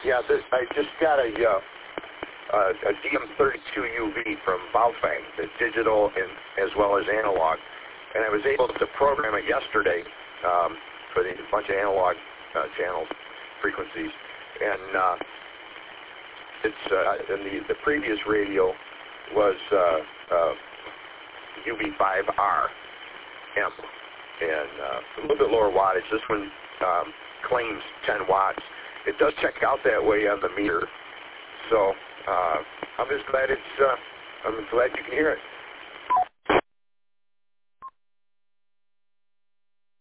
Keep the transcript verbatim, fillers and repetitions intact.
Yeah, this, I just got a, uh, a, a D M thirty-two U V from Baofeng, the digital and as well as analog, and I was able to program it yesterday um, for the bunch of analog uh, channels, frequencies, and uh, it's uh, and the the previous radio was uh, uh, U V five R M, and uh, a little bit lower wattage. This one um, claims ten watts. It does check out that way on the meter, so uh, I'm just glad it's. Uh, I'm glad you can hear it.